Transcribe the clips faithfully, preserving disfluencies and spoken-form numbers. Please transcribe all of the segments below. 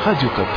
Radio Kapi.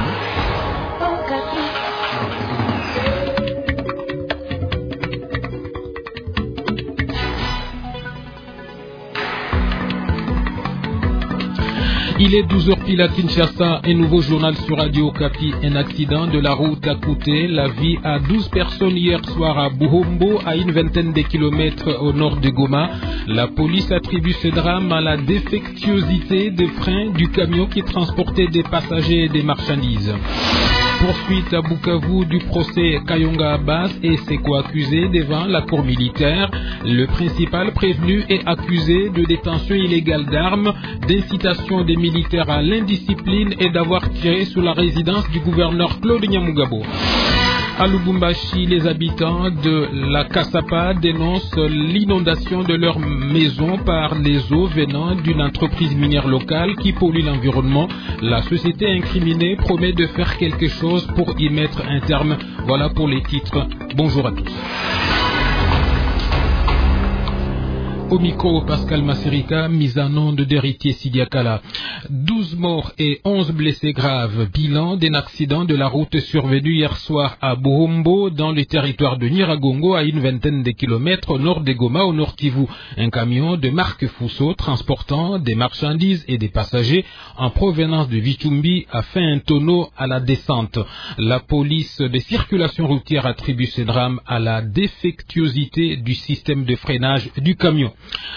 Il est douze heures pile à Kinshasa, un nouveau journal sur Radio Kapi. Un accident de la route a coûté la vie à douze personnes hier soir à Buhombo, à une vingtaine de kilomètres au nord de Goma. La police attribue ce drame à la défectuosité des freins du camion qui transportait des passagers et des marchandises. Poursuite à Bukavu du procès Kayonga Abbas et ses co-accusés devant la cour militaire. Le principal prévenu est accusé de détention illégale d'armes, d'incitation des militaires à l'indiscipline et d'avoir tiré sur la résidence du gouverneur Claude Nyamugabo. À Lubumbashi, les habitants de la Kasapa dénoncent l'inondation de leur maison par les eaux venant d'une entreprise minière locale qui pollue l'environnement. La société incriminée promet de faire quelque chose pour y mettre un terme. Voilà pour les titres. Bonjour à tous. Au micro, Pascal Masserika, mise en onde d'héritier Sidiakala. douze morts et onze blessés graves. Bilan d'un accident de la route survenu hier soir à Buhombo, dans le territoire de Nyiragongo, à une vingtaine de kilomètres au nord de Goma, au nord Kivu. Un camion de marque Fuso transportant des marchandises et des passagers en provenance de Vichumbi a fait un tonneau à la descente. La police de circulation routière attribue ce drame à la défectuosité du système de freinage du camion.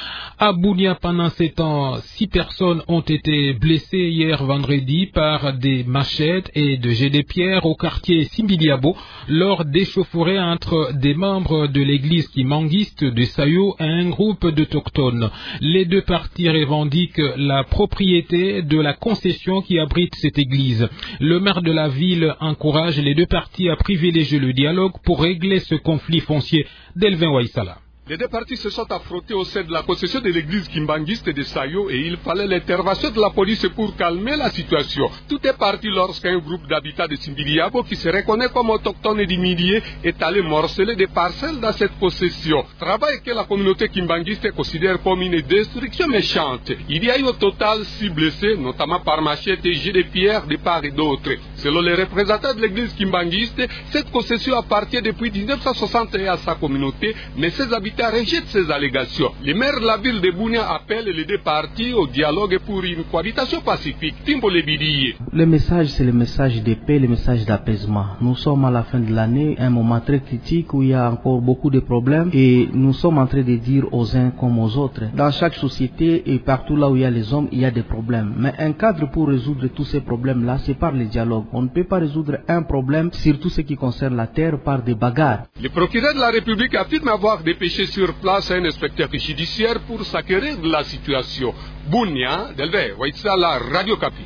À Bunia, pendant ces temps, six personnes ont été blessées hier vendredi par des machettes et de jets de pierre au quartier Simbiliabo lors d'échauffourées entre des membres de l'église kimanguiste de Sayo et un groupe d'autochtones. Les deux parties revendiquent la propriété de la concession qui abrite cette église. Le maire de la ville encourage les deux parties à privilégier le dialogue pour régler ce conflit foncier. Delvin Waïsala. Les deux parties se sont affrontées au sein de la concession de l'église kimbanguiste de Sayo et il fallait l'intervention de la police pour calmer la situation. Tout est parti lorsqu'un groupe d'habitants de Simbiliabo qui se reconnaît comme autochtone et diminué est allé morceler des parcelles dans cette concession. Travail que la communauté kimbanguiste considère comme une destruction méchante. Il y a eu au total six blessés, notamment par machette et jet de pierre de part et d'autre. Selon les représentants de l'église kimbanguiste, cette concession appartient depuis dix-neuf cent soixante et un à sa communauté, mais ses habitants rejette ces allégations. Les maires de la ville de Bunia appellent les deux parties au dialogue pour une cohabitation pacifique. Timbo Lebidi. Le message, c'est le message de paix, le message d'apaisement. Nous sommes à la fin de l'année, un moment très critique où il y a encore beaucoup de problèmes et nous sommes en train de dire aux uns comme aux autres. Dans chaque société et partout là où il y a les hommes, il y a des problèmes. Mais un cadre pour résoudre tous ces problèmes-là, c'est par le dialogue. On ne peut pas résoudre un problème, surtout ce qui concerne la terre, par des bagarres. Le procureur de la République affirme avoir dépêché sur place un inspecteur judiciaire pour s'acquérir de la situation. Bunia, Delvé, Waïtsala, Radio Kapi.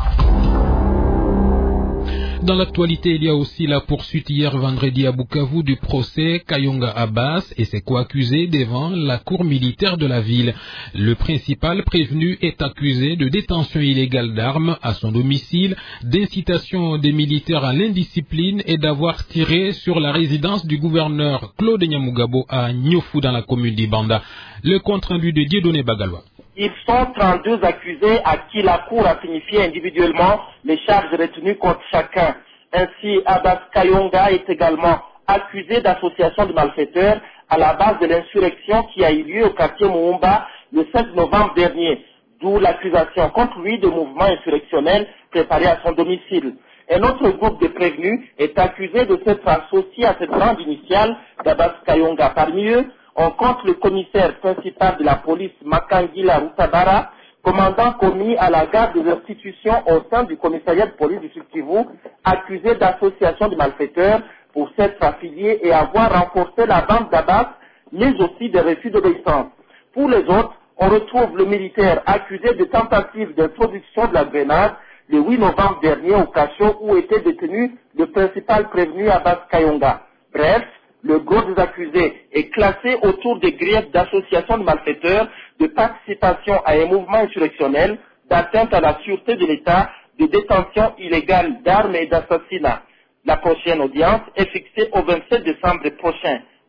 Dans l'actualité, il y a aussi la poursuite hier vendredi à Bukavu du procès Kayonga Abbas et ses co-accusés devant la cour militaire de la ville. Le principal prévenu est accusé de détention illégale d'armes à son domicile, d'incitation des militaires à l'indiscipline et d'avoir tiré sur la résidence du gouverneur Claude Nyamugabo à Nyofu dans la commune d'Ibanda. Le compte-rendu de Dieudonné Bagalois. Ils sont trente-deux accusés à qui la Cour a signifié individuellement les charges retenues contre chacun. Ainsi, Abbas Kayonga est également accusé d'association de malfaiteurs à la base de l'insurrection qui a eu lieu au quartier Moumba le sept novembre dernier, d'où l'accusation contre lui de mouvements insurrectionnels préparés à son domicile. Un autre groupe de prévenus est accusé de s'être associé à cette bande initiale d'Abbas Kayonga. Parmi eux, on compte le commissaire principal de la police Makangila Rutabara, commandant commis à la garde des institutions au sein du commissariat de police du Sud Kivu, accusé d'association de malfaiteurs pour s'être affilié et avoir renforcé la bande d'Abbas, mais aussi de refus d'obéissance. Pour les autres, on retrouve le militaire accusé de tentative d'introduction de la grenade le huit novembre dernier au cachot où était détenu le principal prévenu Abbas Kayonga. Bref, le gros des accusés est classé autour des griefs d'association de malfaiteurs, de participation à un mouvement insurrectionnel, d'atteinte à la sûreté de l'État, de détention illégale d'armes et d'assassinat. La prochaine audience est fixée au vingt-sept décembre prochain.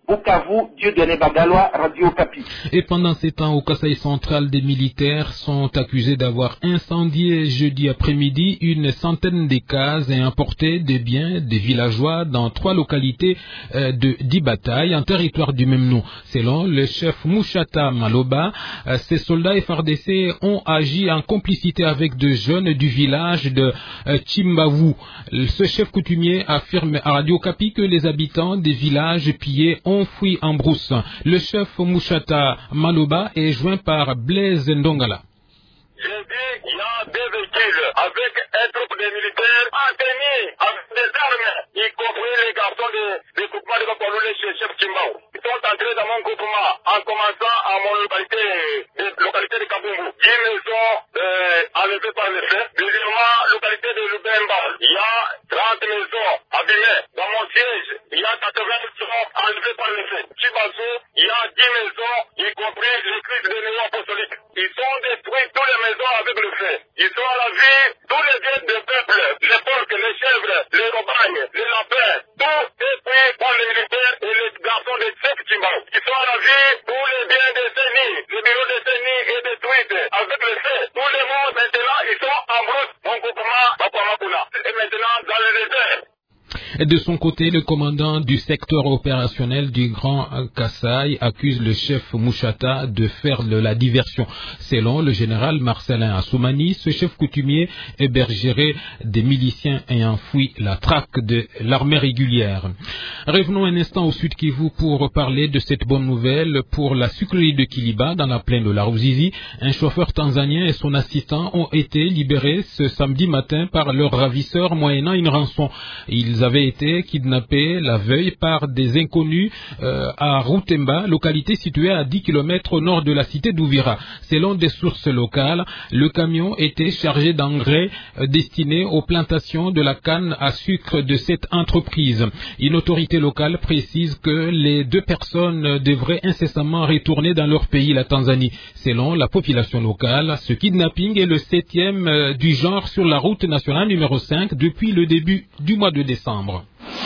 Bukavu, Dieudonné Bagalois, Radio Okapi. Et pendant ces temps, au Kasaï central, des militaires sont accusés d'avoir incendié jeudi après-midi une centaine de cases et emporté des biens des villageois dans trois localités euh, de dix batailles en territoire du même nom. Selon le chef Mouchata Maloba, euh, ces soldats F R D C ont agi en complicité avec deux jeunes du village de euh, Chimbawu. Ce chef coutumier affirme à Radio Okapi que les habitants des villages pillés ont fui en brousse. Le chef Mouchata Maloba est joint par Blaise Ndongala. J'ai dit qu'il y a des véhicules avec un groupe de militaires entraînés avec des armes, y compris les garçons de, de groupement de Kopolou, chez chef Chimbao. Ils sont entrés dans mon groupement en commençant à mon localité, de, localité de Kabungu. dix maisons euh, enlevées par les faits. Deuxièmement, localité de Lubemba, il y a trente maisons abîmées. Dans mon siège, il y a quatre-vingts maisons enlevées par les faits. Chibazo, il y a dix maisons, y compris l'église de Néo Apostolique. Ils sont détruits tous les maisons avec le feu. Ils sont à la vie, tous les biens du peuple, les porcs, les chèvres, les robagnes, les lapins, tout est pris par les militaires et les garçons de Sek Chimbao. Ils sont à la vie, tous les biens de Seni, le bureau de Seni est détruit avec le feu. Tous les morts maintenant, ils sont en brousse, mon groupement, Bapamakula. Et maintenant, dans le désert. De son côté, le commandant du secteur opérationnel du Grand Kasaï accuse le chef Mouchata de faire de la diversion. Selon le général Marcelin Assoumani, ce chef coutumier hébergerait des miliciens ayant fui la traque de l'armée régulière. Revenons un instant au Sud Kivu pour parler de cette bonne nouvelle pour la sucrerie de Kiliba dans la plaine de la Ruzizi. Un chauffeur tanzanien et son assistant ont été libérés ce samedi matin par leurs ravisseurs moyennant une rançon. Ils avaient été kidnappés la veille par des inconnus euh, à Routemba, localité située à dix kilomètres au nord de la cité d'Ouvira. Selon des sources locales, le camion était chargé d'engrais euh, destinés aux plantations de la canne à sucre de cette entreprise. Une autorité locale précise que les deux personnes devraient incessamment retourner dans leur pays, la Tanzanie. Selon la population locale, ce kidnapping est le septième euh, du genre sur la route nationale numéro cinq depuis le début du mois de décembre.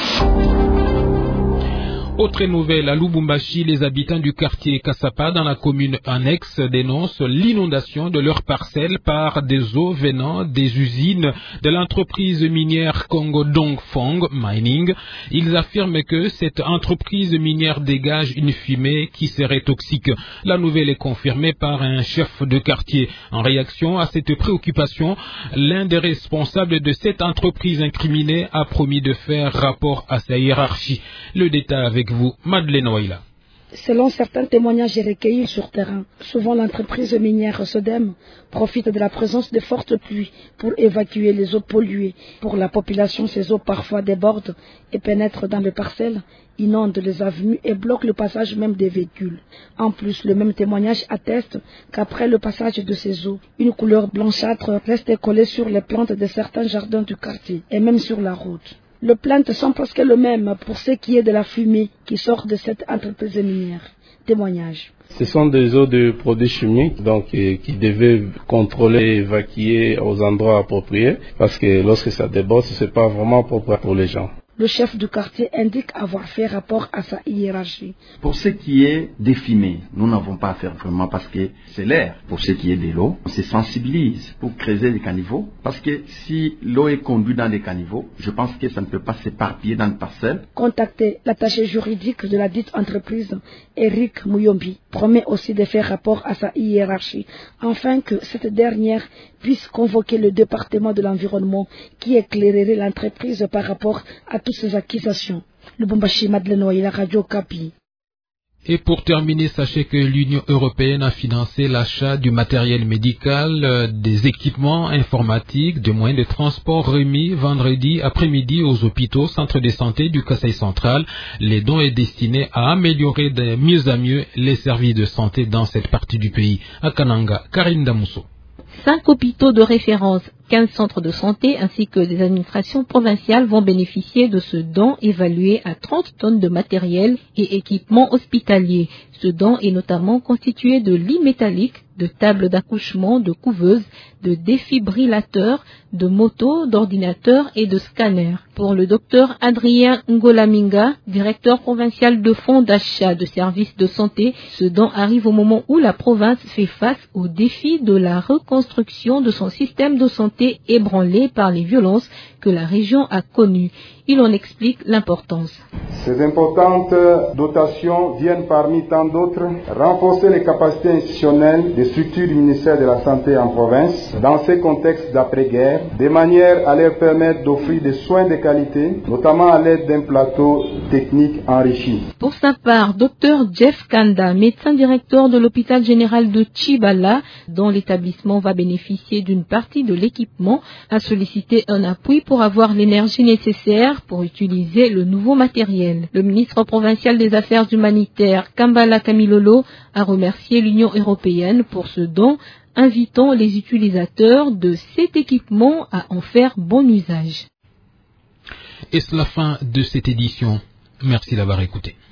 Autre nouvelle, à Lubumbashi, les habitants du quartier Kassapa dans la commune annexe dénoncent l'inondation de leurs parcelles par des eaux venant des usines de l'entreprise minière Congo Dongfang Mining. Ils affirment que cette entreprise minière dégage une fumée qui serait toxique. La nouvelle est confirmée par un chef de quartier. En réaction à cette préoccupation, l'un des responsables de cette entreprise incriminée a promis de faire rapport à sa hiérarchie. Le détail avec vous, Madeleine Waila. Selon certains témoignages recueillis sur terrain, souvent l'entreprise minière Sodem profite de la présence de fortes pluies pour évacuer les eaux polluées. Pour la population, ces eaux parfois débordent et pénètrent dans les parcelles, inondent les avenues et bloquent le passage même des véhicules. En plus, le même témoignage atteste qu'après le passage de ces eaux, une couleur blanchâtre reste collée sur les plantes de certains jardins du quartier et même sur la route. Les plaintes sont presque les mêmes pour ce qui est de la fumée qui sort de cette entreprise minière. Témoignage. Ce sont des eaux de produits chimiques donc, euh, qui devaient contrôler et évacuer aux endroits appropriés parce que lorsque ça déborde, ce n'est pas vraiment propre pour les gens. Le chef du quartier indique avoir fait rapport à sa hiérarchie. Pour ce qui est des fumées, nous n'avons pas à faire vraiment parce que c'est l'air. Pour ce qui est de l'eau, on se sensibilise pour creuser des caniveaux. Parce que si l'eau est conduite dans des caniveaux, je pense que ça ne peut pas s'éparpiller dans une parcelle. Contacté l'attaché juridique de la dite entreprise, Eric Muyombi, promet aussi de faire rapport à sa hiérarchie, afin que cette dernière puisse convoquer le département de l'environnement qui éclairerait l'entreprise par rapport à toutes ces accusations. Lubumbashi, Madeleine Waila, Radio Okapi. Et pour terminer, sachez que l'Union européenne a financé l'achat du matériel médical, euh, des équipements informatiques, des moyens de transport remis vendredi après-midi aux hôpitaux, centres de santé du Kasaï central. Les dons est destiné à améliorer de mieux à mieux les services de santé dans cette partie du pays. À Kananga, Karine Damousso. Cinq hôpitaux de référence quinze centres de santé ainsi que des administrations provinciales vont bénéficier de ce don évalué à trente tonnes de matériel et équipements hospitaliers. Ce don est notamment constitué de lits métalliques, de tables d'accouchement, de couveuses, de défibrillateurs, de motos, d'ordinateurs et de scanners. Pour le docteur Adrien Ngolaminga, directeur provincial de fonds d'achat de services de santé, ce don arrive au moment où la province fait face au défi de la reconstruction de son système de santé ébranlé par les violences que la région a connues. Il en explique l'importance. Ces importantes dotations viennent parmi tant d'autres renforcer les capacités institutionnelles des structures du ministère de la Santé en province dans ces contextes d'après-guerre, de manière à leur permettre d'offrir des soins de qualité, notamment à l'aide d'un plateau technique enrichi. Pour sa part, docteur Jeff Kanda, médecin directeur de l'hôpital général de Chibala, dont l'établissement va bénéficier d'une partie de l'équipement, a sollicité un appui pour avoir l'énergie nécessaire pour utiliser le nouveau matériel. Le ministre provincial des Affaires humanitaires, Kambala Kamilolo, a remercié l'Union européenne pour ce don, invitant les utilisateurs de cet équipement à en faire bon usage. Et c'est la fin de cette édition. Merci d'avoir écouté.